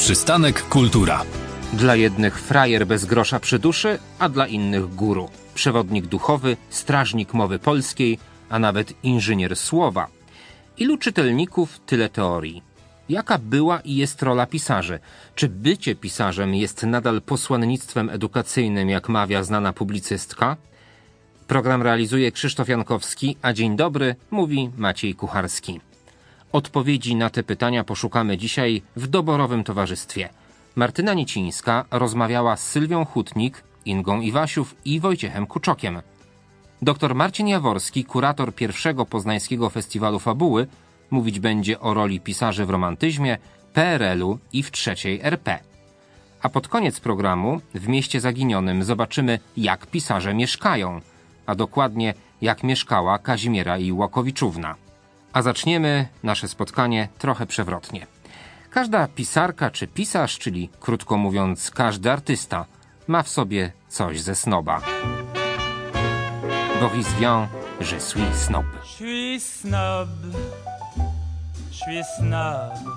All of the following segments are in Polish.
Przystanek Kultura. Dla jednych frajer bez grosza przy duszy, a dla innych guru. Przewodnik duchowy, strażnik mowy polskiej, a nawet inżynier słowa. Ilu czytelników, tyle teorii. Jaka była i jest rola pisarzy? Czy bycie pisarzem jest nadal posłannictwem edukacyjnym, jak mawia znana publicystka? Program realizuje Krzysztof Jankowski, a dzień dobry mówi Maciej Kucharski. Odpowiedzi na te pytania poszukamy dzisiaj w doborowym towarzystwie. Martyna Nicińska rozmawiała z Sylwią Hutnik, Ingą Iwasiów i Wojciechem Kuczokiem. Dr Marcin Jaworski, kurator pierwszego poznańskiego festiwalu fabuły, mówić będzie o roli pisarzy w romantyzmie, PRL-u i w III RP. A pod koniec programu w Mieście Zaginionym zobaczymy, jak pisarze mieszkają, a dokładnie jak mieszkała Kazimiera i Łakowiczówna. A zaczniemy nasze spotkanie trochę przewrotnie. Każda pisarka czy pisarz, czyli krótko mówiąc każdy artysta, ma w sobie coś ze snoba. Boris Vian, Je suis snob. Je suis snob. Je suis snob.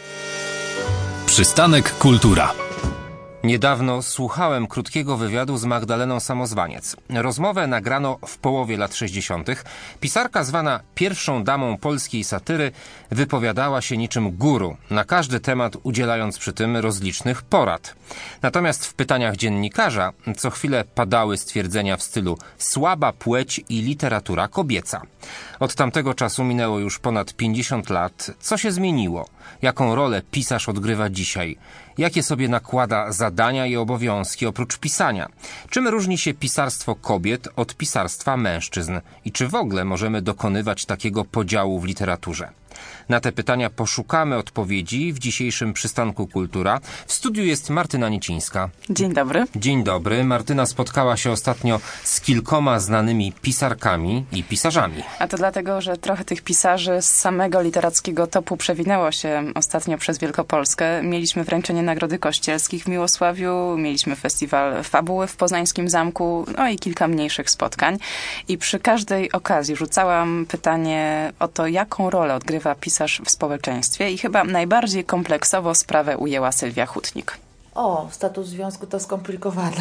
Przystanek Kultura. Niedawno słuchałem krótkiego wywiadu z Magdaleną Samozwaniec. Rozmowę nagrano w połowie lat 60. Pisarka zwana pierwszą damą polskiej satyry wypowiadała się niczym guru, na każdy temat udzielając przy tym rozlicznych porad. Natomiast w pytaniach dziennikarza co chwilę padały stwierdzenia w stylu słaba płeć i literatura kobieca. Od tamtego czasu minęło już ponad 50 lat. Co się zmieniło? Jaką rolę pisarz odgrywa dzisiaj? Jakie sobie nakłada zadania i obowiązki oprócz pisania? Czym różni się pisarstwo kobiet od pisarstwa mężczyzn? I czy w ogóle możemy dokonywać takiego podziału w literaturze? Na te pytania poszukamy odpowiedzi w dzisiejszym Przystanku Kultura. W studiu jest Martyna Nicińska. Dzień dobry. Dzień dobry. Martyna spotkała się ostatnio z kilkoma znanymi pisarkami i pisarzami. A to dlatego, że trochę tych pisarzy z samego literackiego topu przewinęło się ostatnio przez Wielkopolskę. Mieliśmy wręczenie Nagrody Kościelskich w Miłosławiu, mieliśmy festiwal fabuły w Poznańskim Zamku, no i kilka mniejszych spotkań. I przy każdej okazji rzucałam pytanie o to, jaką rolę odgrywa pisarz w społeczeństwie i chyba najbardziej kompleksowo sprawę ujęła Sylwia Hutnik. Status związku to skomplikowane.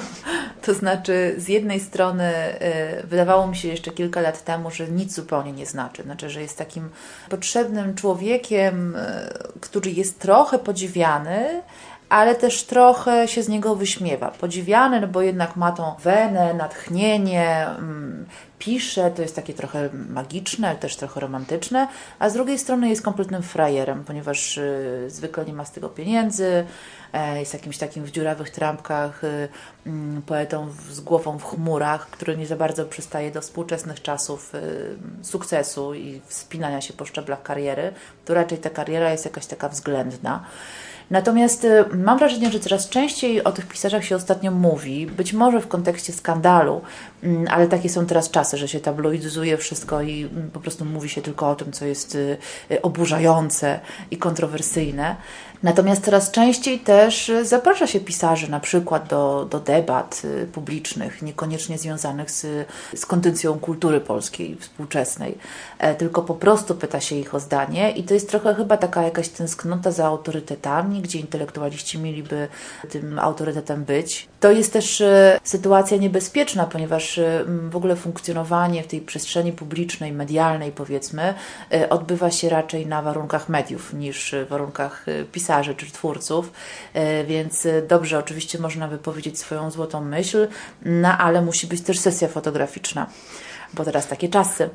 To znaczy, z jednej strony wydawało mi się jeszcze kilka lat temu, że nic zupełnie nie znaczy. Znaczy, że jest takim potrzebnym człowiekiem, który jest trochę podziwiany, ale też trochę się z niego wyśmiewa. Podziwiany, no bo jednak ma tą wenę, natchnienie, pisze, to jest takie trochę magiczne, ale też trochę romantyczne, a z drugiej strony jest kompletnym frajerem, ponieważ zwykle nie ma z tego pieniędzy, jest jakimś takim w dziurawych trampkach poetą z głową w chmurach, który nie za bardzo przystaje do współczesnych czasów sukcesu i wspinania się po szczeblach kariery, to raczej ta kariera jest jakaś taka względna. Natomiast mam wrażenie, że coraz częściej o tych pisarzach się ostatnio mówi, być może w kontekście skandalu, ale takie są teraz czasy, że się tabloidyzuje wszystko i po prostu mówi się tylko o tym, co jest oburzające i kontrowersyjne. Natomiast coraz częściej też zaprasza się pisarzy na przykład do debat publicznych, niekoniecznie związanych z kondycją kultury polskiej współczesnej, tylko po prostu pyta się ich o zdanie i to jest trochę chyba taka jakaś tęsknota za autorytetami, gdzie intelektualiści mieliby tym autorytetem być. To jest też sytuacja niebezpieczna, ponieważ w ogóle funkcjonowanie w tej przestrzeni publicznej, medialnej powiedzmy, odbywa się raczej na warunkach mediów niż w warunkach pisarzy czy twórców, więc dobrze, oczywiście można wypowiedzieć swoją złotą myśl, no ale musi być też sesja fotograficzna, bo teraz takie czasy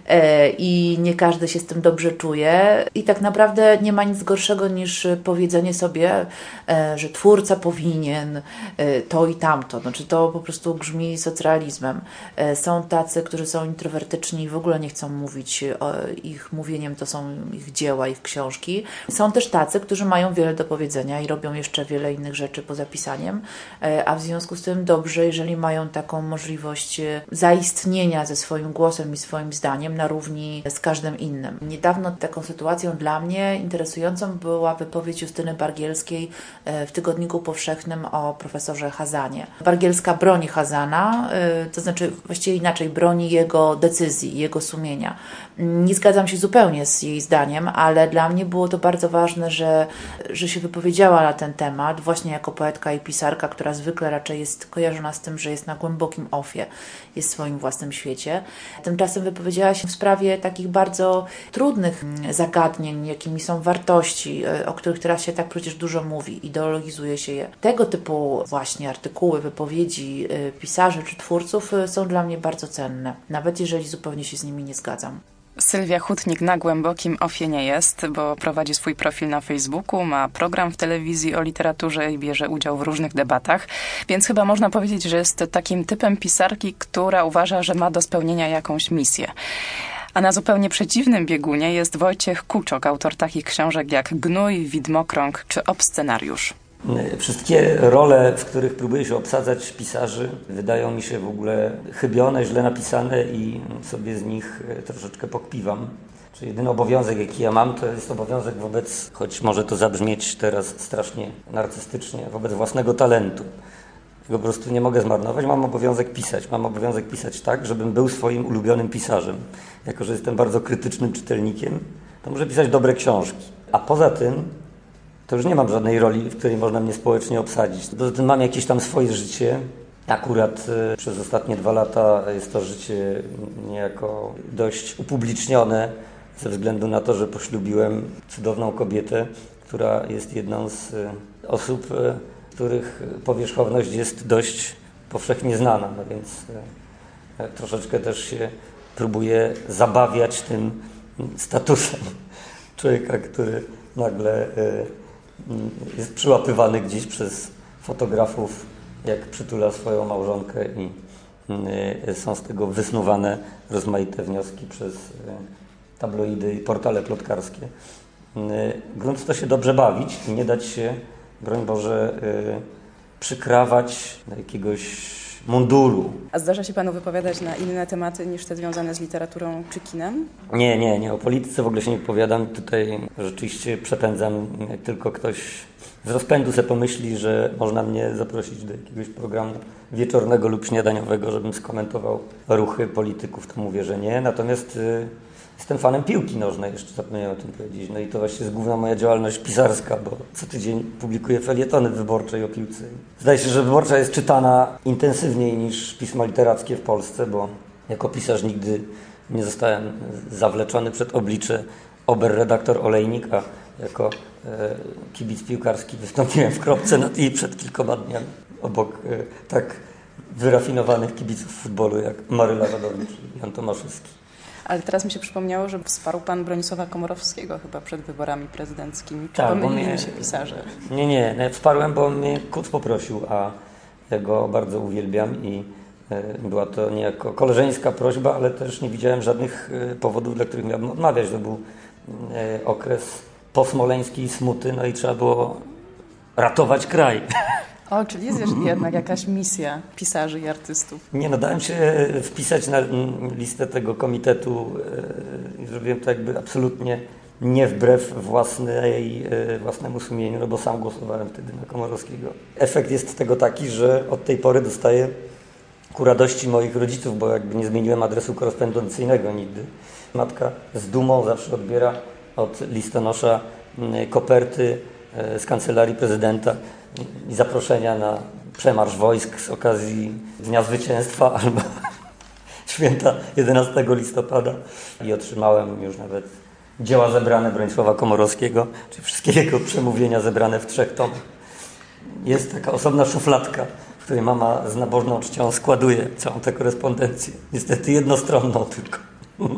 i nie każdy się z tym dobrze czuje i tak naprawdę nie ma nic gorszego niż powiedzenie sobie, że twórca powinien to i tamto, znaczy to po prostu brzmi socrealizmem. Są tacy, którzy są introwertyczni i w ogóle nie chcą mówić, ich mówieniem to są ich dzieła, ich książki. Są też tacy, którzy mają wiele do powiedzenia i robią jeszcze wiele innych rzeczy poza pisaniem, a w związku z tym dobrze, jeżeli mają taką możliwość zaistnienia ze swoim swoim głosem i swoim zdaniem na równi z każdym innym. Niedawno taką sytuacją dla mnie interesującą była wypowiedź Justyny Bargielskiej w Tygodniku Powszechnym o profesorze Chazanie. Bargielska broni Chazana, to znaczy właściwie inaczej, broni jego decyzji, jego sumienia. Nie zgadzam się zupełnie z jej zdaniem, ale dla mnie było to bardzo ważne, że się wypowiedziała na ten temat, właśnie jako poetka i pisarka, która zwykle raczej jest kojarzona z tym, że jest na głębokim ofie, jest w swoim własnym świecie. Tymczasem wypowiedziała się w sprawie takich bardzo trudnych zagadnień, jakimi są wartości, o których teraz się tak przecież dużo mówi, ideologizuje się je. Tego typu właśnie artykuły, wypowiedzi pisarzy czy twórców są dla mnie bardzo cenne, nawet jeżeli zupełnie się z nimi nie zgadzam. Sylwia Hutnik na głębokim ofie nie jest, bo prowadzi swój profil na Facebooku, ma program w telewizji o literaturze i bierze udział w różnych debatach, więc chyba można powiedzieć, że jest takim typem pisarki, która uważa, że ma do spełnienia jakąś misję. A na zupełnie przeciwnym biegunie jest Wojciech Kuczok, autor takich książek jak Gnój, Widmokrąg czy Obscenariusz. Wszystkie role, w których próbuje się obsadzać pisarzy, wydają mi się w ogóle chybione, źle napisane i sobie z nich troszeczkę pokpiwam. Czyli jedyny obowiązek, jaki ja mam, to jest obowiązek wobec, choć może to zabrzmieć teraz strasznie narcystycznie, wobec własnego talentu. Tego po prostu nie mogę zmarnować, mam obowiązek pisać. Mam obowiązek pisać tak, żebym był swoim ulubionym pisarzem. Jako że jestem bardzo krytycznym czytelnikiem, to muszę pisać dobre książki. A poza tym to już nie mam żadnej roli, w której można mnie społecznie obsadzić. Poza tym mam jakieś tam swoje życie. Akurat przez ostatnie 2 lata jest to życie niejako dość upublicznione ze względu na to, że poślubiłem cudowną kobietę, która jest jedną z osób, których powierzchowność jest dość powszechnie znana. No więc troszeczkę też się próbuję zabawiać tym statusem człowieka, który nagle jest przyłapywany gdzieś przez fotografów, jak przytula swoją małżonkę i są z tego wysnuwane rozmaite wnioski przez tabloidy i portale plotkarskie. Grunt to się dobrze bawić i nie dać się, broń Boże, przykrawać do jakiegoś munduru. A zdarza się panu wypowiadać na inne tematy niż te związane z literaturą czy kinem? Nie. O polityce w ogóle się nie wypowiadam. Tutaj rzeczywiście przepędzam, jak tylko ktoś z rozpędu sobie pomyśli, że można mnie zaprosić do jakiegoś programu wieczornego lub śniadaniowego, żebym skomentował ruchy polityków, to mówię, że nie. Natomiast jestem fanem piłki nożnej, jeszcze zapomniałem o tym powiedzieć. No i to właśnie jest główna moja działalność pisarska, bo co tydzień publikuję felietony w Wyborczej o piłce. Zdaje się, że Wyborcza jest czytana intensywniej niż pisma literackie w Polsce, bo jako pisarz nigdy nie zostałem zawleczony przed oblicze oberredaktor Olejnik, a jako kibic piłkarski wystąpiłem w kropce nad i przed kilkoma dniami obok tak wyrafinowanych kibiców futbolu jak Maryla Radowicz i Jan Tomaszewski. Ale teraz mi się przypomniało, że wsparł pan Bronisława Komorowskiego chyba przed wyborami prezydenckimi. Czy Tak, pomylili się pisarze? Nie. Wsparłem, bo mnie Kuc poprosił, a ja go bardzo uwielbiam i była to niejako koleżeńska prośba, ale też nie widziałem żadnych powodów, dla których miałbym odmawiać. To był okres posmoleńskiej smuty, no i trzeba było ratować kraj. O, czyli jest jednak jakaś misja pisarzy i artystów. Nie, dałem się wpisać na listę tego komitetu i zrobiłem to jakby absolutnie nie wbrew własnemu sumieniu, no bo sam głosowałem wtedy na Komorowskiego. Efekt jest tego taki, że od tej pory dostaję ku radości moich rodziców, bo jakby nie zmieniłem adresu korespondencyjnego nigdy. Matka z dumą zawsze odbiera od listonosza koperty z Kancelarii Prezydenta i zaproszenia na przemarsz wojsk z okazji Dnia Zwycięstwa albo święta 11 listopada. I otrzymałem już nawet dzieła zebrane Bronisława Komorowskiego, czyli wszystkie jego przemówienia zebrane w 3 tomach. Jest taka osobna szufladka, w której mama z nabożną czcią składuje całą tę korespondencję. Niestety jednostronną tylko.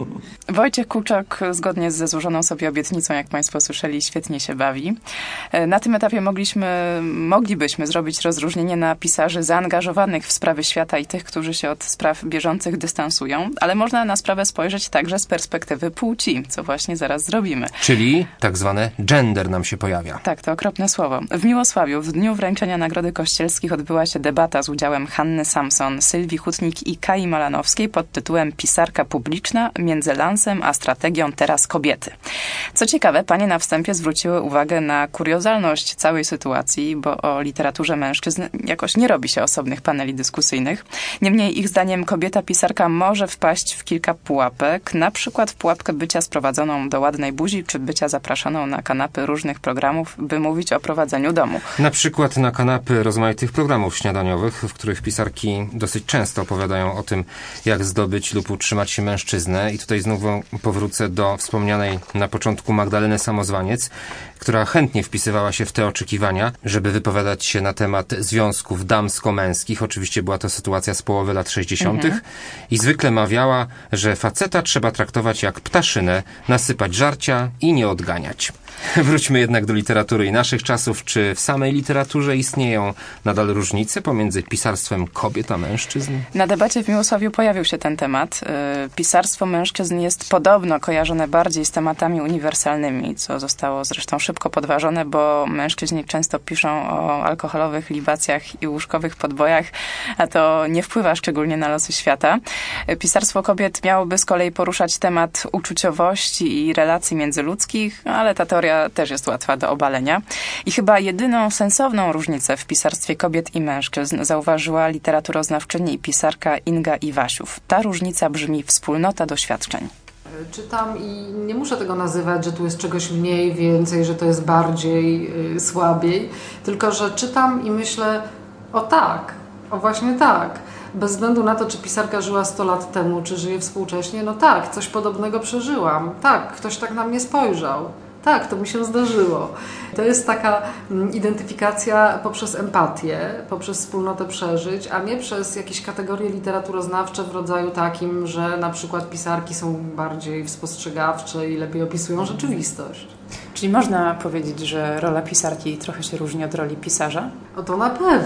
Wojciech Kuczok zgodnie ze złożoną sobie obietnicą, jak Państwo słyszeli, świetnie się bawi. Na tym etapie moglibyśmy zrobić rozróżnienie na pisarzy zaangażowanych w sprawy świata i tych, którzy się od spraw bieżących dystansują, ale można na sprawę spojrzeć także z perspektywy płci, co właśnie zaraz zrobimy. Czyli tak zwane gender nam się pojawia. Tak, to okropne słowo. W Miłosławiu w dniu wręczenia Nagrody Kościelskich odbyła się debata z udziałem Hanny Samson, Sylwii Hutnik i Kai Malanowskiej pod tytułem Pisarka publiczna między lansem a strategią teraz kobiety. Co ciekawe, panie na wstępie zwróciły uwagę na kuriozalność całej sytuacji, bo o literaturze mężczyzn jakoś nie robi się osobnych paneli dyskusyjnych. Niemniej ich zdaniem kobieta pisarka może wpaść w kilka pułapek, na przykład w pułapkę bycia sprowadzoną do ładnej buzi, czy bycia zapraszaną na kanapy różnych programów, by mówić o prowadzeniu domu. Na przykład na kanapy rozmaitych programów śniadaniowych, w których pisarki dosyć często opowiadają o tym, jak zdobyć lub utrzymać się mężczyznę. I tutaj znowu powrócę do wspomnianej na początku Magdaleny Samozwaniec, która chętnie wpisywała się w te oczekiwania, żeby wypowiadać się na temat związków damsko-męskich. Oczywiście była to sytuacja z połowy lat 60. I zwykle mawiała, że faceta trzeba traktować jak ptaszynę, nasypać żarcia i nie odganiać. Wróćmy jednak do literatury i naszych czasów. Czy w samej literaturze istnieją nadal różnice pomiędzy pisarstwem kobiet a mężczyzn? Na debacie w Miłosławiu pojawił się ten temat. Pisarstwo mężczyzn jest podobno kojarzone bardziej z tematami uniwersalnymi, co zostało zresztą szybko podważone, bo mężczyźni często piszą o alkoholowych libacjach i łóżkowych podbojach, a to nie wpływa szczególnie na losy świata. Pisarstwo kobiet miałoby z kolei poruszać temat uczuciowości i relacji międzyludzkich, ale ta teoria też jest łatwa do obalenia. I chyba jedyną sensowną różnicę w pisarstwie kobiet i mężczyzn zauważyła literaturoznawczyni i pisarka Inga Iwasiów. Ta różnica brzmi wspólnota doświadczeń. Czytam i nie muszę tego nazywać, że tu jest czegoś mniej, więcej, że to jest bardziej, słabiej, tylko że czytam i myślę, o tak, o właśnie tak. Bez względu na to, czy pisarka żyła 100 lat temu, czy żyje współcześnie, no tak, coś podobnego przeżyłam. Tak, ktoś tak na mnie spojrzał. Tak, to mi się zdarzyło. To jest taka identyfikacja poprzez empatię, poprzez wspólnotę przeżyć, a nie przez jakieś kategorie literaturoznawcze w rodzaju takim, że na przykład pisarki są bardziej spostrzegawcze i lepiej opisują rzeczywistość. Czyli można powiedzieć, że rola pisarki trochę się różni od roli pisarza? O to na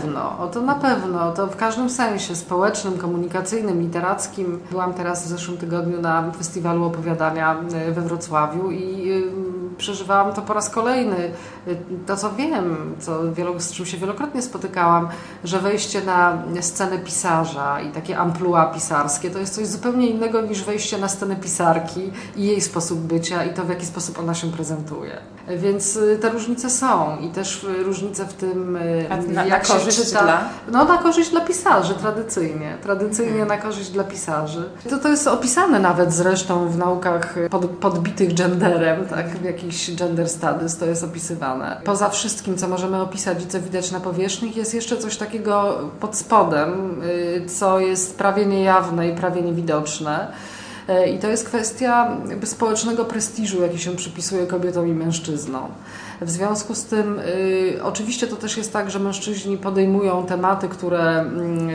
pewno. To w każdym sensie społecznym, komunikacyjnym, literackim. Byłam teraz w zeszłym tygodniu na festiwalu opowiadania we Wrocławiu i przeżywałam to po raz kolejny. To, co wiem, z czym się wielokrotnie spotykałam, że wejście na scenę pisarza i takie amplua pisarskie to jest coś zupełnie innego niż wejście na scenę pisarki i jej sposób bycia i to, w jaki sposób ona się prezentuje. Więc te różnice są i też różnice w tym, jak się czyta. Na korzyść dla pisarzy, tradycyjnie na korzyść dla pisarzy. To jest opisane nawet zresztą w naukach podbitych genderem, tak, w jakichś gender studies to jest opisywane. Poza wszystkim, co możemy opisać i co widać na powierzchni, jest jeszcze coś takiego pod spodem, co jest prawie niejawne i prawie niewidoczne. I to jest kwestia społecznego prestiżu, jaki się przypisuje kobietom i mężczyznom. W związku z tym oczywiście to też jest tak, że mężczyźni podejmują tematy, które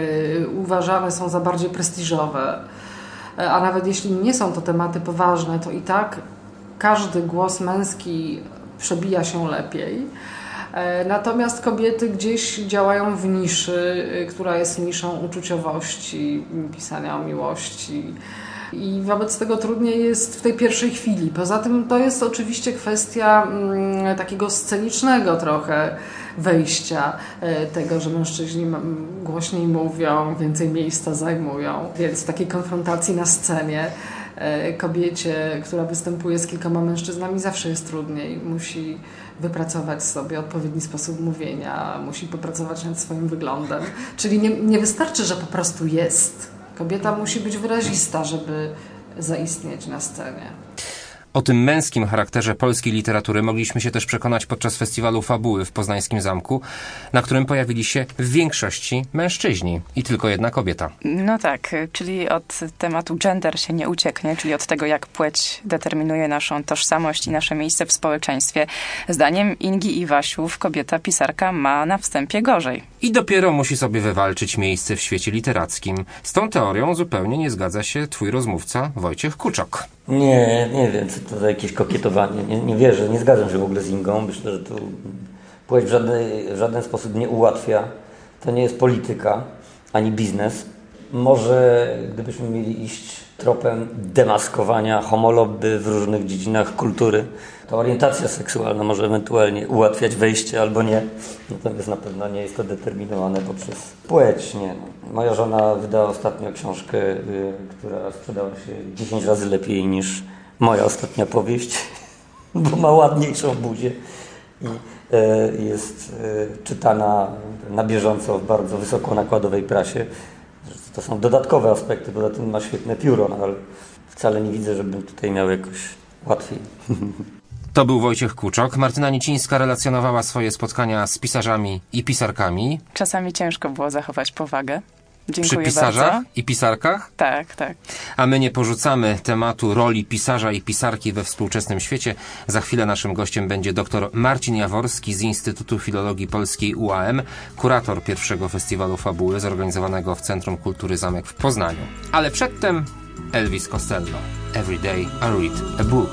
uważane są za bardziej prestiżowe, a nawet jeśli nie są to tematy poważne, to i tak każdy głos męski przebija się lepiej. Natomiast kobiety gdzieś działają w niszy, która jest niszą uczuciowości, pisania o miłości. I wobec tego trudniej jest w tej pierwszej chwili. Poza tym to jest oczywiście kwestia takiego scenicznego trochę wejścia tego, że mężczyźni głośniej mówią, więcej miejsca zajmują. Więc w takiej konfrontacji na scenie kobiecie, która występuje z kilkoma mężczyznami, zawsze jest trudniej. Musi wypracować sobie odpowiedni sposób mówienia, musi popracować nad swoim wyglądem. Czyli nie wystarczy, że po prostu jest. Kobieta musi być wyrazista, żeby zaistnieć na scenie. O tym męskim charakterze polskiej literatury mogliśmy się też przekonać podczas festiwalu Fabuły w Poznańskim Zamku, na którym pojawili się w większości mężczyźni i tylko jedna kobieta. No tak, czyli od tematu gender się nie ucieknie, czyli od tego, jak płeć determinuje naszą tożsamość i nasze miejsce w społeczeństwie. Zdaniem Ingi Iwasiów kobieta pisarka ma na wstępie gorzej. I dopiero musi sobie wywalczyć miejsce w świecie literackim. Z tą teorią zupełnie nie zgadza się twój rozmówca Wojciech Kuczok. Nie wiem, co to za jakieś kokietowanie. Nie wierzę, nie zgadzam się w ogóle z Ingą. Myślę, że to płeć w żaden sposób nie ułatwia. To nie jest polityka, ani biznes. Może gdybyśmy mieli iść tropem demaskowania homolobby w różnych dziedzinach kultury, to orientacja seksualna może ewentualnie ułatwiać wejście albo nie. Natomiast na pewno nie jest to determinowane poprzez płeć. Nie. Moja żona wydała ostatnio książkę, która sprzedała się 10 razy lepiej niż moja ostatnia powieść, bo ma ładniejszą buzię i jest czytana na bieżąco w bardzo wysoko nakładowej prasie. To są dodatkowe aspekty, poza tym ma świetne pióro, no ale wcale nie widzę, żebym tutaj miał jakoś łatwiej. To był Wojciech Kuczok. Martyna Nicińska relacjonowała swoje spotkania z pisarzami i pisarkami. Czasami ciężko było zachować powagę. Dziękuję przy pisarzach bardzo. I pisarkach? Tak. A my nie porzucamy tematu roli pisarza i pisarki we współczesnym świecie. Za chwilę naszym gościem będzie dr Marcin Jaworski z Instytutu Filologii Polskiej UAM, kurator pierwszego festiwalu Fabuły zorganizowanego w Centrum Kultury Zamek w Poznaniu. Ale przedtem Elvis Costello. Every day I read a book.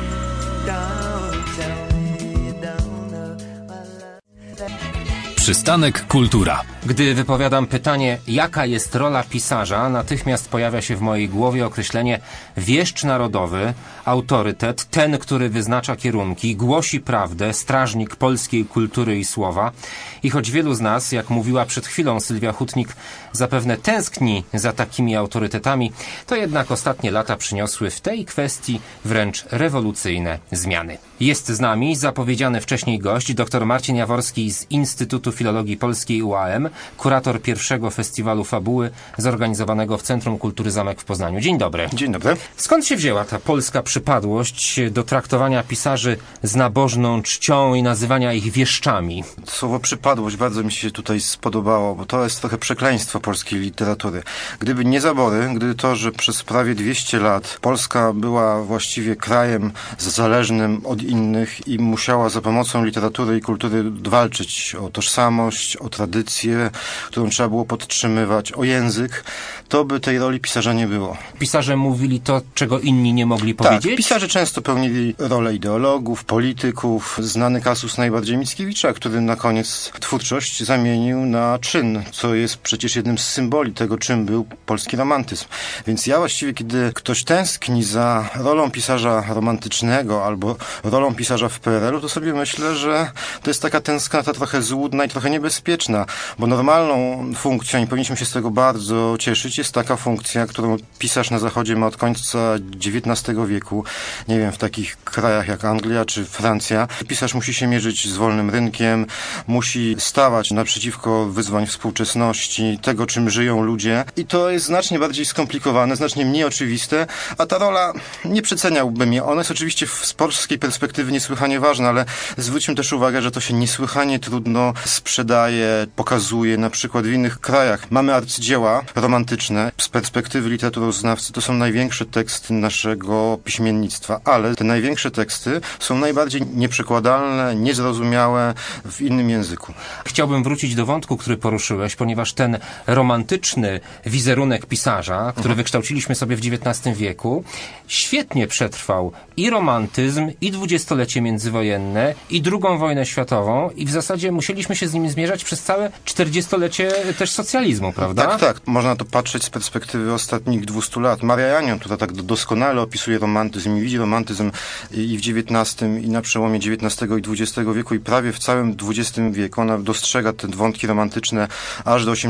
Przystanek Kultura. Gdy wypowiadam pytanie, jaka jest rola pisarza, natychmiast pojawia się w mojej głowie określenie wieszcz narodowy, autorytet, ten, który wyznacza kierunki, głosi prawdę, strażnik polskiej kultury i słowa. I choć wielu z nas, jak mówiła przed chwilą Sylwia Hutnik, zapewne tęskni za takimi autorytetami, to jednak ostatnie lata przyniosły w tej kwestii wręcz rewolucyjne zmiany. Jest z nami zapowiedziany wcześniej gość, dr Marcin Jaworski z Instytutu Filologii Polskiej UAM, kurator pierwszego festiwalu Fabuły zorganizowanego w Centrum Kultury Zamek w Poznaniu. Dzień dobry. Dzień dobry. Skąd się wzięła ta polska przypadłość do traktowania pisarzy z nabożną czcią i nazywania ich wieszczami? Słowo przypadłość bardzo mi się tutaj spodobało, bo to jest trochę przekleństwo polskiej literatury. Gdyby nie zabory, gdyby to, że przez prawie 200 lat Polska była właściwie krajem zależnym od innych i musiała za pomocą literatury i kultury walczyć o tożsamość, o tradycję, którą trzeba było podtrzymywać, o język, to by tej roli pisarza nie było. Pisarze mówili to, czego inni nie mogli powiedzieć? Tak, pisarze często pełnili rolę ideologów, polityków. Znany kasus najbardziej Mickiewicza, który na koniec twórczość zamienił na czyn, co jest przecież jednym z symboli tego, czym był polski romantyzm. Więc ja właściwie, kiedy ktoś tęskni za rolą pisarza romantycznego albo rolą pisarza w PRL-u, to sobie myślę, że to jest taka tęsknota trochę złudna i trochę niebezpieczna, bo normalną funkcją, i powinniśmy się z tego bardzo cieszyć, jest taka funkcja, którą pisarz na Zachodzie ma od końca XIX wieku. Nie wiem, w takich krajach jak Anglia czy Francja. Pisarz musi się mierzyć z wolnym rynkiem, musi stawać naprzeciwko wyzwań współczesności, tego, czym żyją ludzie. I to jest znacznie bardziej skomplikowane, znacznie mniej oczywiste, a ta rola, nie przeceniałbym jej. Ona jest oczywiście z polskiej perspektywy niesłychanie ważna, ale zwróćmy też uwagę, że to się niesłychanie trudno sprzedaje, pokazuje, na przykład w innych krajach. Mamy arcydzieła romantyczne. Z perspektywy literaturoznawcy to są największe teksty naszego piśmiennictwa, ale te największe teksty są najbardziej nieprzekładalne, niezrozumiałe w innym języku. Chciałbym wrócić do wątku, który poruszyłeś, ponieważ ten romantyczny wizerunek pisarza, który wykształciliśmy sobie w XIX wieku, świetnie przetrwał i romantyzm, i dwudziestolecie międzywojenne, i II wojnę światową, i w zasadzie musieliśmy się z nim zmierzać przez całe 40-lecie też socjalizmu, prawda? Tak. Można to patrzeć z perspektywy ostatnich 200 lat. Maria Janion, która tak doskonale opisuje romantyzm i widzi romantyzm i w XIX, i na przełomie XIX i XX wieku, i prawie w całym XX wieku. Ona dostrzega te wątki romantyczne aż do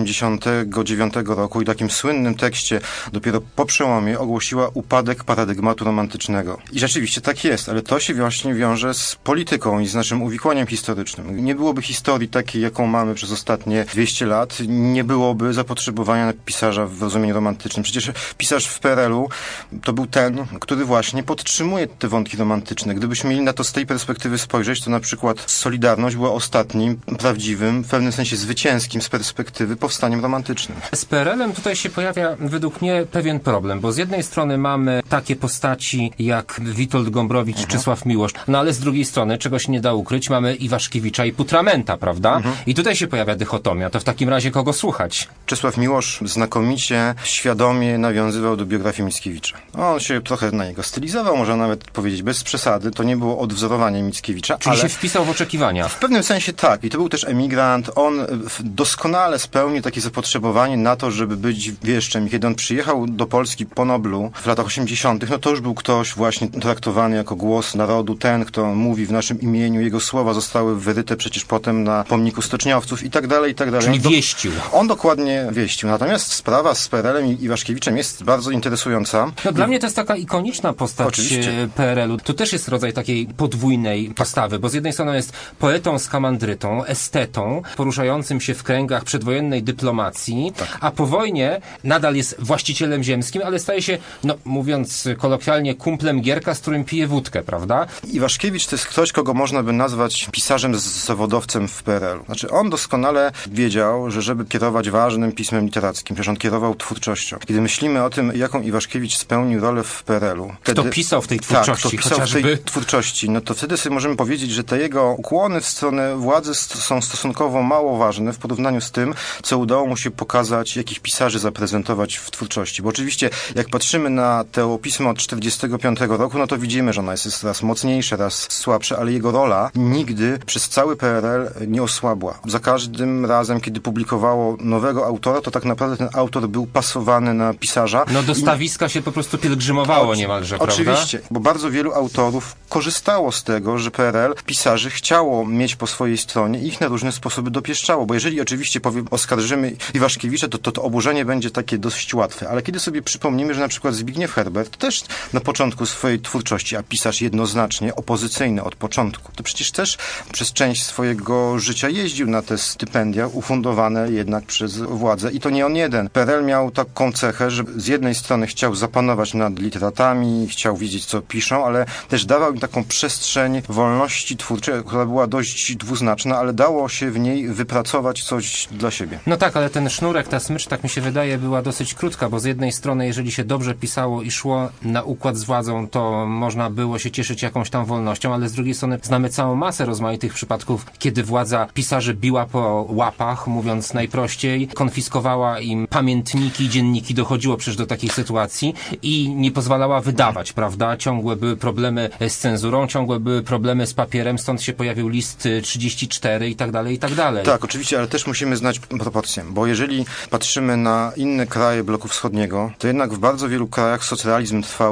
89 roku i w takim słynnym tekście dopiero po przełomie ogłosiła upadek paradygmatu romantycznego. I rzeczywiście tak jest, ale to się właśnie wiąże z polityką i z naszym uwikłaniem historycznym. Nie byłoby historii takiej, jaką mamy przez ostatnie 200 lat, nie byłoby zapotrzebowania na pisarza w rozumieniu romantycznym. Przecież pisarz w PRL-u to był ten, który właśnie podtrzymuje te wątki romantyczne. Gdybyśmy mieli na to z tej perspektywy spojrzeć, to na przykład Solidarność była ostatnim, prawdziwym, w pewnym sensie zwycięskim z perspektywy powstaniem romantycznym. Z PRL-em tutaj się pojawia według mnie pewien problem, bo z jednej strony mamy takie postaci jak Witold Gombrowicz, Czesław Miłosz, no ale z drugiej strony, czego się nie da ukryć, mamy Iwaszkiewicza i Putramenta, prawda? I tutaj się pojawia dychotomia. To w takim razie kogo słuchać? Czesław Miłosz znakomicie, świadomie nawiązywał do biografii Mickiewicza. On się trochę na niego stylizował, można nawet powiedzieć bez przesady. To nie było odwzorowanie Mickiewicza, Czyli ale się wpisał w oczekiwania. w pewnym sensie tak. I to był też emigrant. On doskonale spełnił takie zapotrzebowanie na to, żeby być wieszczem. I kiedy on przyjechał do Polski po Noblu w latach 80., no to już był ktoś właśnie traktowany jako głos narodu, ten, kto mówi w naszym imieniu. Jego słowa zostały wyryte przecież potem na pomniku stoczniowców i tak dalej, i tak dalej. Czyli wieścił. On dokładnie wieścił. Natomiast sprawa z PRL-em i Iwaszkiewiczem jest bardzo interesująca. No dla mnie to jest taka ikoniczna postać Oczywiście. PRL-u. To też jest rodzaj takiej podwójnej postawy, bo z jednej strony jest poetą skamandrytą, estetą, poruszającym się w kręgach przedwojennej dyplomacji, a po wojnie nadal jest właścicielem ziemskim, ale staje się, no mówiąc kolokwialnie, kumplem Gierka, z którym pije wódkę, prawda? Iwaszkiewicz to jest ktoś, kogo można by nazwać pisarzem zawodowcem w PRL-u. Znaczy on doskonale wiedział, że żeby kierować ważnym pismem literackim, przecież on kierował twórczością. Kiedy myślimy o tym, jaką Iwaszkiewicz spełnił rolę w PRL-u. Kto pisał w tej twórczości, kto pisał chociażby? w tej twórczości, no to wtedy sobie możemy powiedzieć, że te jego ukłony w stronę władzy są stosunkowo mało ważne w porównaniu z tym, co udało mu się pokazać, jakich pisarzy zaprezentować w twórczości. Bo oczywiście, jak patrzymy na te pismo od 1945 roku, no to widzimy, że ona jest raz mocniejsza, raz słabsza, ale jego rola nigdy przez cały PRL nie osłabła. Za każdym razem, kiedy publikowało nowego autora, to tak naprawdę ten autor był pasowany na pisarza. No do stawiska się po prostu pielgrzymowało niemalże, prawda? Oczywiście, bo bardzo wielu autorów korzystało z tego, że PRL pisarzy chciało mieć po swojej stronie i ich na różne sposoby dopieszczało, bo jeżeli oczywiście oskarżymy Iwaszkiewicza, to oburzenie będzie takie dość łatwe, ale kiedy sobie przypomnimy, że na przykład Zbigniew Herbert też na początku swojej twórczości, a pisarz jednoznacznie opozycyjny od początku, to przecież też przez część swojego życia jeździł na te stypendia ufundowane jednak przez władzę i to nie on jeden. PRL miał taką cechę, że z jednej strony chciał zapanować nad literatami, chciał wiedzieć, co piszą, ale też dawał im taką przestrzeń wolności twórczej, która była dość dwuznaczna, ale dało się w niej wypracować coś dla siebie. No tak, ale ten sznurek, ta smycz, tak mi się wydaje, była dosyć krótka, bo z jednej strony, jeżeli się dobrze pisało i szło na układ z władzą, to można było się cieszyć jakąś tam wolnością, ale z drugiej strony znamy całą masę rozmaitych przypadków, kiedy władza pisarzy biła po łapach, mówiąc najprościej, konfiskowała im pamiętniki, dzienniki, dochodziło przecież do takiej sytuacji i nie pozwalała wydawać, prawda? Ciągłe były problemy z cenzurą, ciągłe były problemy z papierem, stąd się pojawił list 34 i tak dalej, i tak dalej. Tak, oczywiście, ale też musimy znać proporcje, bo jeżeli patrzymy na inne kraje bloku wschodniego, to jednak w bardzo wielu krajach socrealizm trwał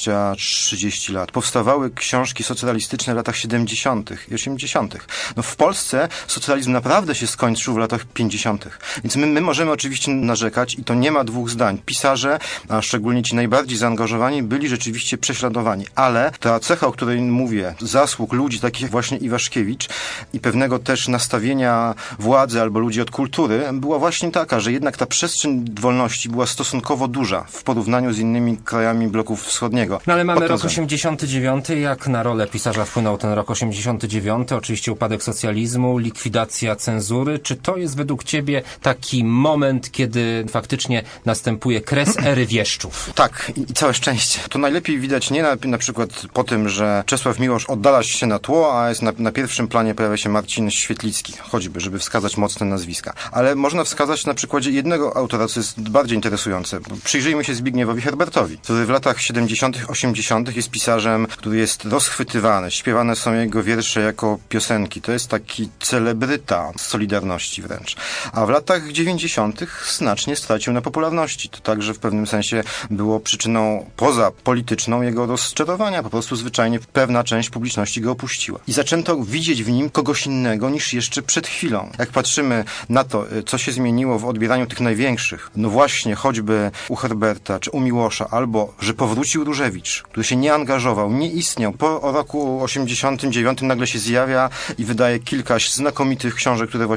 20-30 lat. Powstawały książki socrealistyczne w latach 70. i 80. No w Polsce socrealizm naprawdę się skończył w latach 50. Więc my możemy oczywiście narzekać i to nie ma dwóch zdań. Pisarze, a szczególnie ci najbardziej zaangażowani, byli rzeczywiście prześladowani, ale ta cecha, o której mówię, zasług ludzi takich jak właśnie Iwaszkiewicz i pewnego też nastawienia władzy albo ludzi od kultury była właśnie taka, że jednak ta przestrzeń wolności była stosunkowo duża w porównaniu z innymi krajami bloku wschodniego. No ale mamy rok 89, jak na rolę pisarza wpłynął ten rok 89, oczywiście upadek socjalizmu, likwidacja cenzury. Czy to jest według ciebie taki moment, kiedy faktycznie następuje kres ery wieszczów? Tak, i całe szczęście. To najlepiej widać nie na przykład po tym, że Czesław Miłosz oddala się na tło, a jest na pierwszym planie pojawia się Marcin Świetlicki, choćby, żeby wskazać mocne nazwiska. Ale można wskazać na przykładzie jednego autora, co jest bardziej interesujące. Przyjrzyjmy się Zbigniewowi Herbertowi, który w latach 70., 80. jest pisarzem, który jest rozchwytywany. Śpiewane są jego wiersze jako piosenki. To jest taki celebryta Solidarności wręcz. A w latach 90. znacznie stracił na popularności. To także w pewnym sensie było przyczyną poza polityczną jego rozczarowania. Po prostu zwyczajnie pewna część publiczności go opuściła. I zaczęto widzieć w nim kogoś innego niż jeszcze przed chwilą. Jak patrzymy na to, co się zmieniło w odbieraniu tych największych, no właśnie choćby u Herberta czy u Miłosza, albo że powrócił Różewicz, który się nie angażował, nie istniał. Po roku 89 nagle się zjawia i wydaje kilka znakomitych książek, które właściwie w tej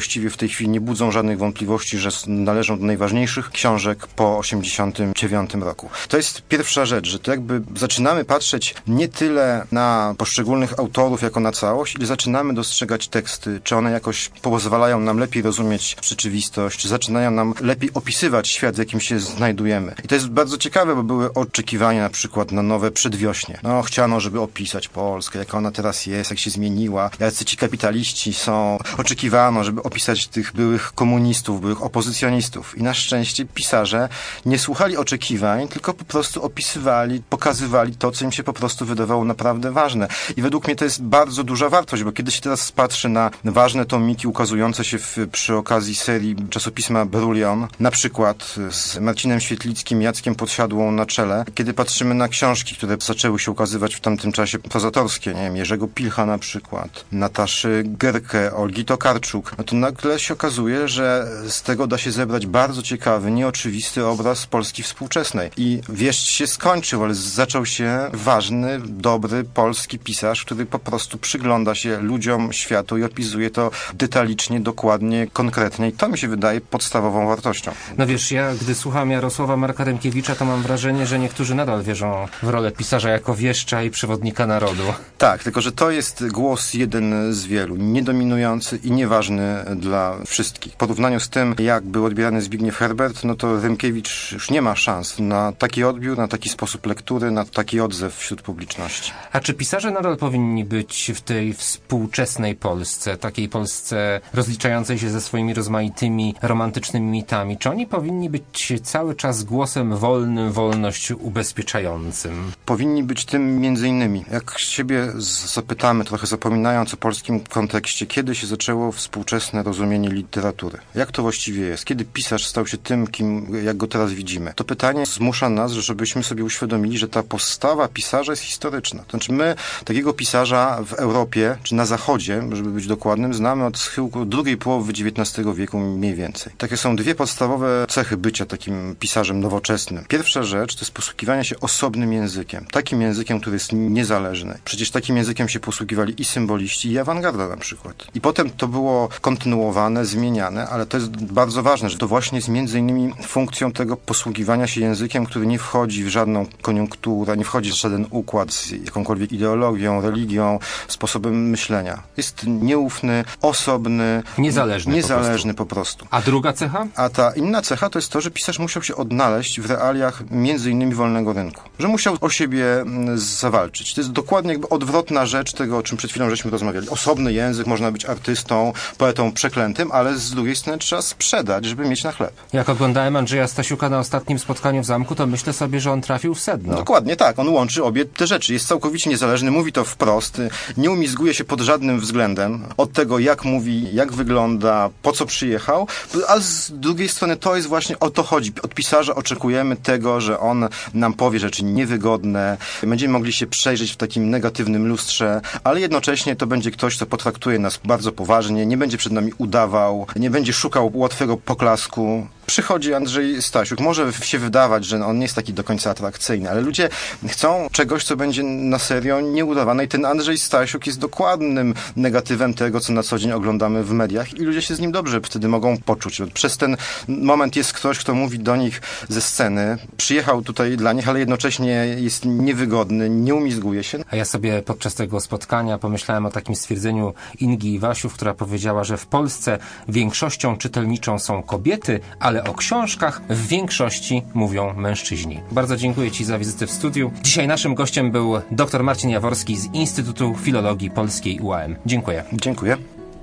tej chwili nie budzą żadnych wątpliwości, że należą do najważniejszych książek po 1989 roku. To jest pierwsza rzecz, że to jakby zaczynamy patrzeć nie tyle na poszczególnych autorów jako na całość, ile zaczynamy dostrzegać teksty, czy one jakoś pozwalają nam lepiej rozumieć rzeczywistość, czy zaczynają nam lepiej opisywać świat, w jakim się znajdujemy. I to jest bardzo ciekawe, bo były oczekiwania na przykład na nowe przedwiośnie. No, chciano, żeby opisać Polskę, jaka ona teraz jest, jak się zmieniła, jacy ci kapitaliści są. Oczekiwano, żeby opisać tych byłych komunistów, byłych opozycjonistów. I na szczęście pisarze nie słuchali oczekiwań, tylko po prostu opisywali, pokazywali to, co im się po prostu wydawało naprawdę ważne. I według mnie to jest bardzo duża wartość, bo kiedy się teraz patrzy na ważne tomiki ukazujące się przy okazji serii czasopisma Brulion, na przykład z Marcinem Świetlickim, Jackiem Podsiadłą na czele, kiedy patrzymy na książki, które zaczęły się ukazywać w tamtym czasie prozatorskie, nie wiem, Jerzego Pilcha na przykład, Nataszy Gerkę, Olgi Tokarczuk, no to nagle się okazuje, że z tego da się zebrać bardzo ciekawy, nieoczywisty obraz Polski współczesnej. I wieszcz się skończył, ale zaczął się ważny, dobry polski pisarz, który po prostu przygląda się ludziom, światu i opisuje to detalicznie, dokładnie, konkretnie. I to mi się wydaje podstawową wartością. No wiesz, ja gdy słucham Jarosława Marka Rymkiewicza, to mam wrażenie, że niektórzy nadal wierzą w rolę pisarza jako wieszcza i przewodnika narodu. Tak, tylko że to jest głos jeden z wielu, niedominujący i nieważny dla wszystkich. W porównaniu z tym, jak był odbierany Zbigniew Herbert, no to Rymkiewicz już nie ma szans na taki odbiór, na taki sposób lektury, na taki odzew wśród publiczności. A czy pisarze nadal powinni być w tej współczesnej Polsce, takiej Polsce rozliczającej się ze swoimi rozmaitymi romantycznymi mitami, czy oni powinni być cały czas głosem wolnym, wolność ubezpieczającym? Powinni być tym między innymi. Jak siebie zapytamy, trochę zapominając o polskim kontekście, kiedy się zaczęło współczesne rozumienie literatury? Jak to właściwie jest? Kiedy pisarz stał się tym, kim, jak go teraz widzimy? To pytanie zmusza nas, żebyśmy sobie uświadomili, że ta postawa pisarza jest historyczna. To znaczy my takiego pisarza w Europie, czy na Zachodzie, żeby być dokładnym, znamy od schyłku drugiej połowy XIX wieku mniej więcej. Takie są dwie podstawowe cechy bycia takim pisarzem nowoczesnym. Pierwsza rzecz to jest posługiwanie się osobnym językiem. Takim językiem, który jest niezależny. Przecież takim językiem się posługiwali i symboliści, i awangarda na przykład. I potem to było kontynuowane, zmieniane, ale to jest bardzo ważne, że to właśnie jest między innymi funkcją tego posługiwania się językiem, który nie wchodzi w żadną koniunkturę, nie wchodzi w żaden układ z jakąkolwiek ideologią, religią, sposobem myślenia. Jest nieufny, osobny, niezależny po prostu. A druga cecha? A ta inna cecha to jest to, że pisarz musiał się odnaleźć w realiach między innymi wolnego rynku. Że musiał o siebie zawalczyć. To jest dokładnie jakby odwrotna rzecz tego, o czym przed chwilą żeśmy rozmawiali. Osobny język, można być artystą, poetą przeklętym, ale z drugiej strony trzeba sprzedać, żeby mieć na chleb. Jak oglądałem Andrzeja Stasiuka na ostatnim spotkaniu w zamku, to myślę sobie, że on trafił w sedno. Dokładnie tak. On łączy obie te rzeczy. Jest całkowicie niezależny, mówi to wprost, nie umizguje się pod żadnym względem od tego, jak mówi, jak wygląda, po co przyjechał, ale z drugiej strony to jest właśnie o to chodzi. Od pisarza oczekujemy tego, że on nam powie rzeczy niewygodne, będziemy mogli się przejrzeć w takim negatywnym lustrze, ale jednocześnie to będzie ktoś, kto potraktuje nas bardzo poważnie, nie będzie przed nami udawał, nie będzie szukał łatwego poklasku. Przychodzi Andrzej Stasiuk. Może się wydawać, że on nie jest taki do końca atrakcyjny, ale ludzie chcą czegoś, co będzie na serio nieudawane i ten Andrzej Stasiuk jest dokładnym negatywem tego, co na co dzień oglądamy w mediach i ludzie się z nim dobrze wtedy mogą poczuć. Przez ten moment jest ktoś, kto mówi do nich ze sceny, przyjechał tutaj dla nich, ale jednocześnie jest niewygodny, nie umizguje się. A ja sobie podczas tego spotkania pomyślałem o takim stwierdzeniu Ingi Iwasiów, która powiedziała, że w Polsce większością czytelniczą są kobiety, ale o książkach w większości mówią mężczyźni. Bardzo dziękuję Ci za wizytę w studiu. Dzisiaj naszym gościem był dr Marcin Jaworski z Instytutu Filologii Polskiej UAM. Dziękuję. Dziękuję.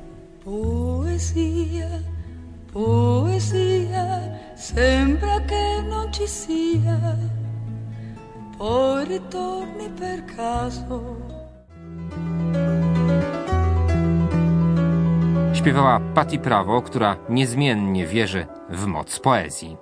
Poesia, poesia, sembra che non ci sia, poi ritorni per caso. Śpiewała Patti Prawo, która niezmiennie wierzy w moc poezji.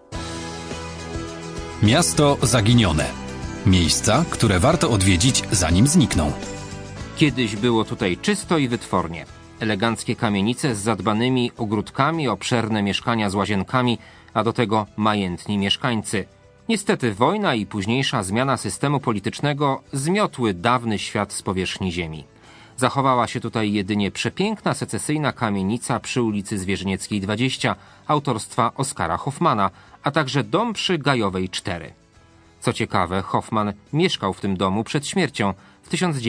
Miasto zaginione. Miejsca, które warto odwiedzić, zanim znikną. Kiedyś było tutaj czysto i wytwornie. Eleganckie kamienice z zadbanymi ogródkami, obszerne mieszkania z łazienkami, a do tego majętni mieszkańcy. Niestety wojna i późniejsza zmiana systemu politycznego zmiotły dawny świat z powierzchni ziemi. Zachowała się tutaj jedynie przepiękna secesyjna kamienica przy ulicy Zwierzynieckiej 20 autorstwa Oskara Hoffmana, a także dom przy Gajowej 4. Co ciekawe, Hoffman mieszkał w tym domu przed śmiercią w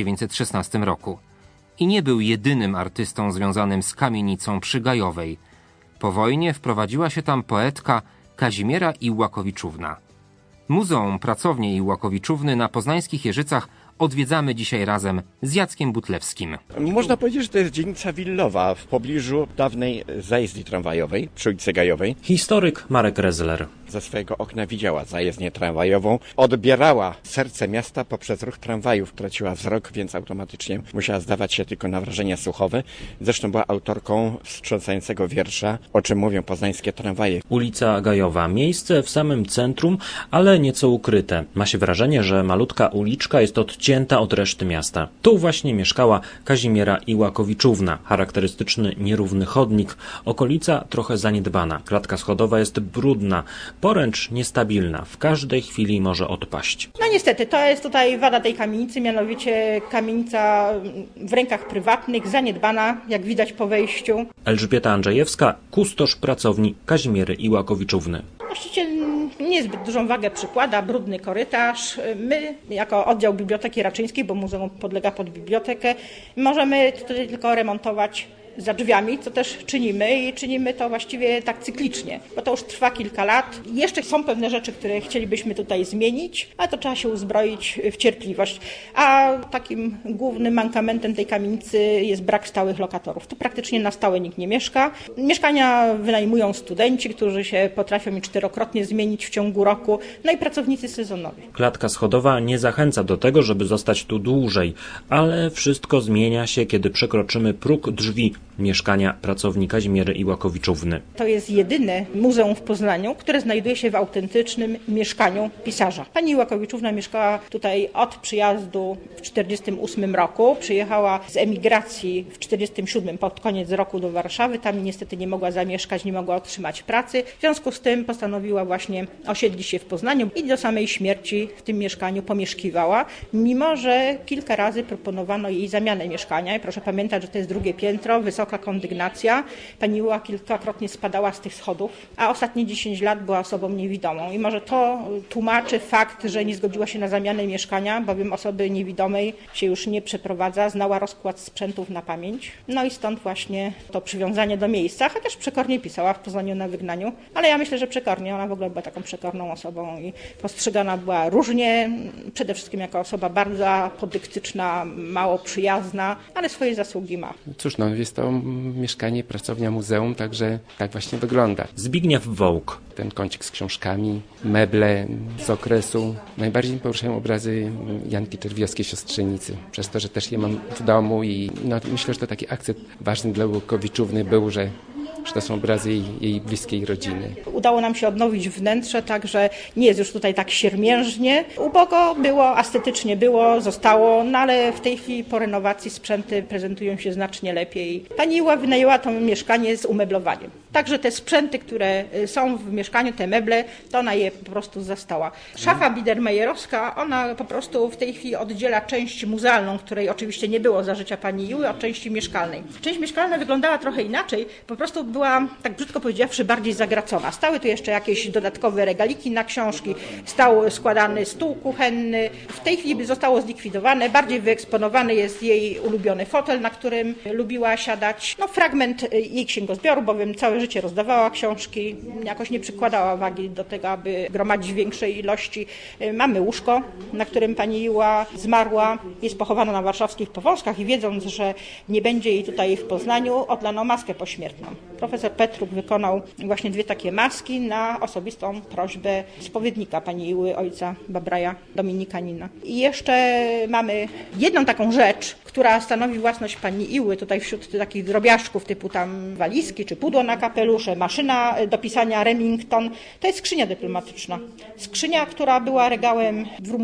1916 roku. I nie był jedynym artystą związanym z kamienicą przy Gajowej. Po wojnie wprowadziła się tam poetka Kazimiera Iłakowiczówna. Muzeum Pracownie Iłakowiczówny na poznańskich Jeżycach odwiedzamy dzisiaj razem z Jackiem Butlewskim. Można powiedzieć, że to jest dzielnica willowa w pobliżu dawnej zajezdni tramwajowej przy ulicy Gajowej. Historyk Marek Rezler. Ze swojego okna widziała zajezdnię tramwajową. Odbierała serce miasta poprzez ruch tramwajów. Traciła wzrok, więc automatycznie musiała zdawać się tylko na wrażenia słuchowe. Zresztą była autorką wstrząsającego wiersza O czym mówią poznańskie tramwaje. Ulica Gajowa. Miejsce w samym centrum, ale nieco ukryte. Ma się wrażenie, że malutka uliczka jest odcięta od reszty miasta. Tu właśnie mieszkała Kazimiera Iłakowiczówna. Charakterystyczny nierówny chodnik. Okolica trochę zaniedbana. Klatka schodowa jest brudna. Poręcz niestabilna, w każdej chwili może odpaść. No niestety, to jest tutaj wada tej kamienicy, mianowicie kamienica w rękach prywatnych, zaniedbana, jak widać po wejściu. Elżbieta Andrzejewska, kustosz pracowni Kazimiery Iłakowiczówny. Właściciel niezbyt dużą wagę przykłada, brudny korytarz. My, jako oddział Biblioteki Raczyńskiej, bo muzeum podlega pod bibliotekę, możemy tutaj tylko remontować za drzwiami, co też czynimy i czynimy to właściwie tak cyklicznie, bo to już trwa kilka lat. Jeszcze są pewne rzeczy, które chcielibyśmy tutaj zmienić, ale to trzeba się uzbroić w cierpliwość. A takim głównym mankamentem tej kamienicy jest brak stałych lokatorów. Tu praktycznie na stałe nikt nie mieszka. Mieszkania wynajmują studenci, którzy się potrafią czterokrotnie zmienić w ciągu roku, no i pracownicy sezonowi. Klatka schodowa nie zachęca do tego, żeby zostać tu dłużej, ale wszystko zmienia się, kiedy przekroczymy próg drzwi mieszkania pracowni Kazimiery Iłakowiczówny. To jest jedyne muzeum w Poznaniu, które znajduje się w autentycznym mieszkaniu pisarza. Pani Iłakowiczówna mieszkała tutaj od przyjazdu w 1948 roku. Przyjechała z emigracji w 1947 pod koniec roku do Warszawy. Tam niestety nie mogła zamieszkać, nie mogła otrzymać pracy. W związku z tym postanowiła właśnie osiedlić się w Poznaniu i do samej śmierci w tym mieszkaniu pomieszkiwała, mimo że kilka razy proponowano jej zamianę mieszkania. I proszę pamiętać, że to jest drugie piętro, wysoka kondygnacja. Pani Iła kilkakrotnie spadała z tych schodów, a ostatnie 10 lat była osobą niewidomą. I może to tłumaczy fakt, że nie zgodziła się na zamianę mieszkania, bowiem osoby niewidomej się już nie przeprowadza, znała rozkład sprzętów na pamięć. No i stąd właśnie to przywiązanie do miejsca, chociaż przekornie pisała w Poznaniu na wygnaniu, ale ja myślę, że przekornie. Ona w ogóle była taką przekorną osobą i postrzegana była różnie, przede wszystkim jako osoba bardzo apodyktyczna, mało przyjazna, ale swoje zasługi ma. Cóż, jest to mieszkanie, pracownia muzeum, także tak właśnie wygląda. Zbigniew Wołk. Ten kącik z książkami, meble z okresu. Najbardziej poruszają obrazy Janki Czerwiowskiej, siostrzenicy. Przez to, że też je mam w domu i myślę, że to taki akcent ważny dla Iłakowiczówny był, że to są obrazy jej bliskiej rodziny. Udało nam się odnowić wnętrze, także nie jest już tutaj tak siermiężnie. Ubogo było, estetycznie było, zostało, no ale w tej chwili po renowacji sprzęty prezentują się znacznie lepiej. Pani Iła wynajęła to mieszkanie z umeblowaniem. Także te sprzęty, które są w mieszkaniu, te meble, to ona je po prostu zastała. Szafa biedermejerowska, ona po prostu w tej chwili oddziela część muzealną, której oczywiście nie było za życia pani Iły, od części mieszkalnej. Część mieszkalna wyglądała trochę inaczej, po prostu była, tak brzydko powiedziawszy, bardziej zagracona. Stały tu jeszcze jakieś dodatkowe regaliki na książki, stał składany stół kuchenny. W tej chwili zostało zlikwidowane, bardziej wyeksponowany jest jej ulubiony fotel, na którym lubiła siadać. Fragment jej księgozbioru, bowiem całe życie rozdawała książki, jakoś nie przykładała wagi do tego, aby gromadzić większej ilości. Mamy łóżko, na którym pani Iła zmarła, jest pochowana na warszawskich Powązkach i wiedząc, że nie będzie jej tutaj w Poznaniu, odlano maskę pośmiertną. Profesor Petruk wykonał właśnie 2 takie maski na osobistą prośbę spowiednika pani Iły, ojca Babraja Dominikanina. I jeszcze mamy jedną taką rzecz, która stanowi własność pani Iły, tutaj wśród takich drobiażdżków typu tam walizki czy pudło na kapelusze, maszyna do pisania Remington, to jest skrzynia dyplomatyczna. Skrzynia, która była regałem w Rumunii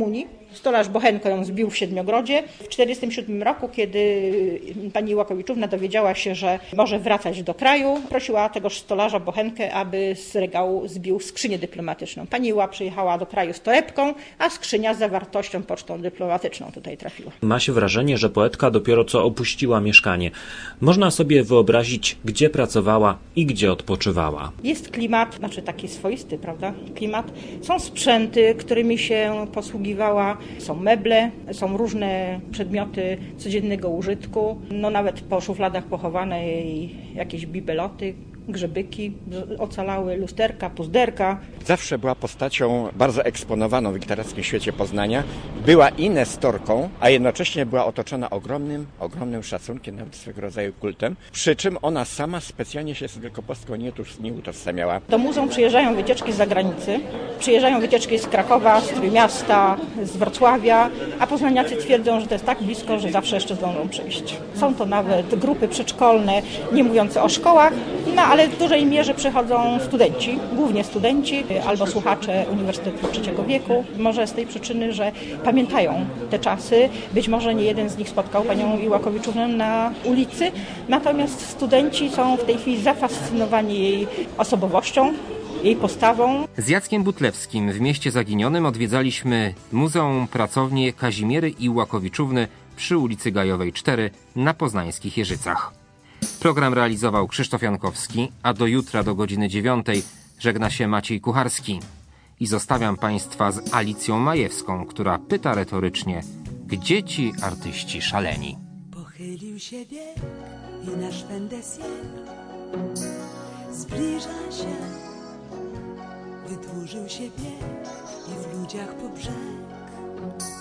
Stolarz Bochenko ją zbił w Siedmiogrodzie. W 1947 roku, kiedy pani Iłakowiczówna dowiedziała się, że może wracać do kraju, prosiła tegoż stolarza Bochenkę, aby z regału zbił skrzynię dyplomatyczną. Pani Iła przyjechała do kraju z torebką, a skrzynia z zawartością pocztą dyplomatyczną tutaj trafiła. Ma się wrażenie, że poetka dopiero co opuściła mieszkanie. Można sobie wyobrazić, gdzie pracowała i gdzie odpoczywała. Jest klimat, taki swoisty, prawda? Klimat. Są sprzęty, którymi się posługiwała, są meble, są różne przedmioty codziennego użytku, nawet po szufladach pochowane jej jakieś bibeloty, grzebyki, ocalały lusterka, puzderka. Zawsze była postacią bardzo eksponowaną w literackim świecie Poznania. Była i nestorką, a jednocześnie była otoczona ogromnym szacunkiem, nawet swego rodzaju kultem. Przy czym ona sama specjalnie się z Wielkopolską nie utożsamiała. Do muzeum przyjeżdżają wycieczki z zagranicy, przyjeżdżają wycieczki z Krakowa, z Trójmiasta, z Wrocławia, a poznaniacy twierdzą, że to jest tak blisko, że zawsze jeszcze zdążą przyjść. Są to nawet grupy przedszkolne, nie mówiące o szkołach, ale w dużej mierze przychodzą studenci, głównie studenci albo słuchacze Uniwersytetu Trzeciego Wieku. Może z tej przyczyny, że pamiętają te czasy. Być może nie jeden z nich spotkał panią Iłakowiczównę na ulicy. Natomiast studenci są w tej chwili zafascynowani jej osobowością, jej postawą. Z Jackiem Butlewskim w mieście zaginionym odwiedzaliśmy Muzeum Pracownię Kazimiery Iłakowiczówny przy ulicy Gajowej 4 na poznańskich Jeżycach. Program realizował Krzysztof Jankowski, a do jutra do godziny 9 żegna się Maciej Kucharski. I zostawiam Państwa z Alicją Majewską, która pyta retorycznie, gdzie ci artyści szaleni? Pochylił się wiek i nasz fin de siècle zbliża się, wydłużył się bieg i w ludziach po brzeg.